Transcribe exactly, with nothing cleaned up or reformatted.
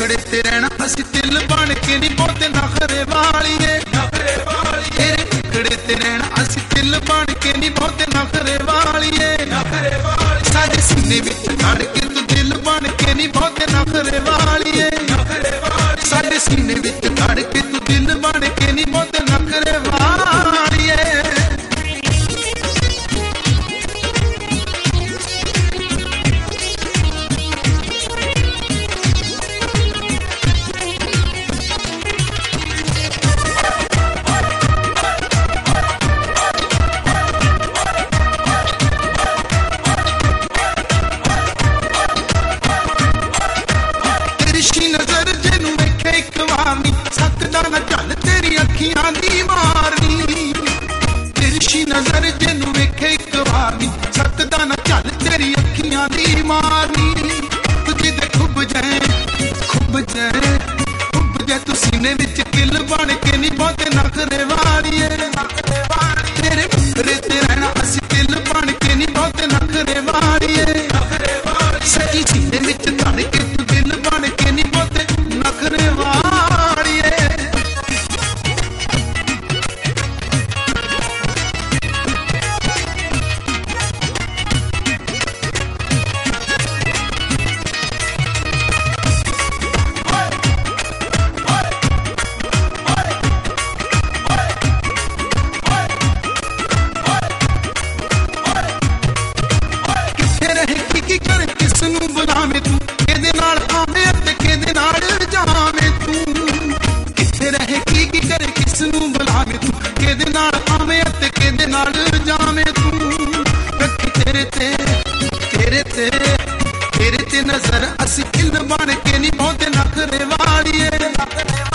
मुखड़े ते रहना असी दिल बन के नी बहुते नखरे वालिए तेरे मुखड़े ते रहना असी दिल बन के नी बहुते नखरे वालिए साडे सीने विच खड़ के तू दिल बन के नी बहुते नखरे वालिए साडे सीने विच खड़ के तू दिल बन के नी बहुते नखरे वालिए नजर जिन्नू वेखे एक बार नी सकदा ना चल तेरी अखियां दी मारनी तुझे दे खुब जाए खुब जाए खुब जाए तू सीने विच किल बन के नी बहुते नखरे वालिए तेरे मुखड़े ते रहना असी दिल बन के नी बहुते नखरे वालिए सच्ची सीने विच धड़ के तू दिल बन के नी बहुते नखरे वालिए तेरे ते नजर असी किल बन के नी बहुते नखरे वालिए।